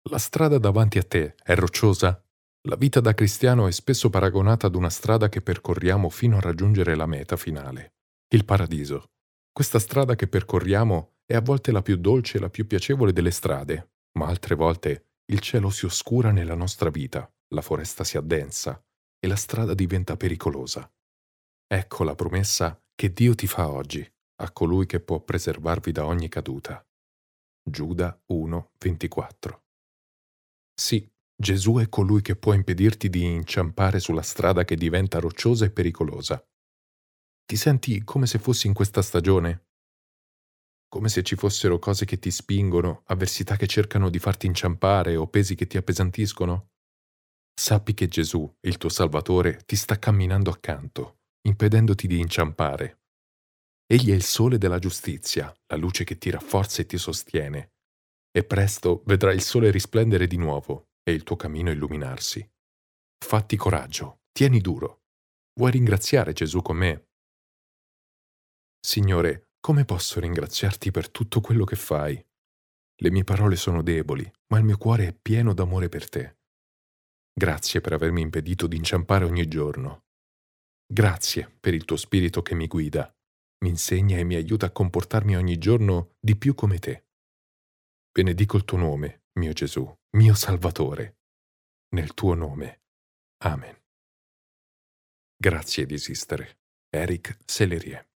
La strada davanti a te è rocciosa? La vita da cristiano è spesso paragonata ad una strada che percorriamo fino a raggiungere la meta finale, il paradiso. Questa strada che percorriamo è a volte la più dolce e la più piacevole delle strade, ma altre volte il cielo si oscura nella nostra vita, la foresta si addensa e la strada diventa pericolosa. Ecco la promessa che Dio ti fa oggi, a colui che può preservarvi da ogni caduta. Giuda 1:24. Sì, Gesù è colui che può impedirti di inciampare sulla strada che diventa rocciosa e pericolosa. Ti senti come se fossi in questa stagione? Come se ci fossero cose che ti spingono, avversità che cercano di farti inciampare o pesi che ti appesantiscono? Sappi che Gesù, il tuo Salvatore, ti sta camminando accanto, impedendoti di inciampare. Egli è il sole della giustizia, la luce che ti rafforza e ti sostiene. E presto vedrai il sole risplendere di nuovo e il tuo cammino illuminarsi. Fatti coraggio, tieni duro. Vuoi ringraziare Gesù con me? Signore, come posso ringraziarti per tutto quello che fai? Le mie parole sono deboli, ma il mio cuore è pieno d'amore per te. Grazie per avermi impedito di inciampare ogni giorno. Grazie per il tuo spirito che mi guida, mi insegna e mi aiuta a comportarmi ogni giorno di più come te. Benedico il tuo nome, mio Gesù, mio Salvatore. Nel tuo nome. Amen. Grazie di esistere. Eric Sellerie.